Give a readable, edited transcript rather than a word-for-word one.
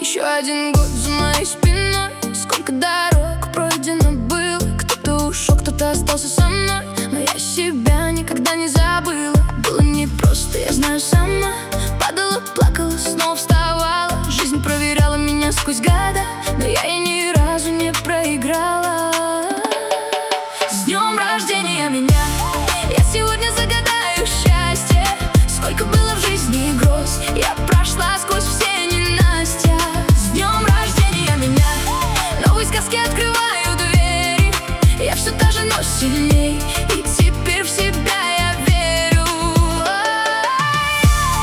Еще один год за моей спиной. Сколько дорог пройдено было. Кто-то ушел, кто-то остался со мной, но я себя никогда не забыла. Было непросто, я знаю сама. Падала, плакала, снова вставала. Жизнь проверяла меня сквозь года.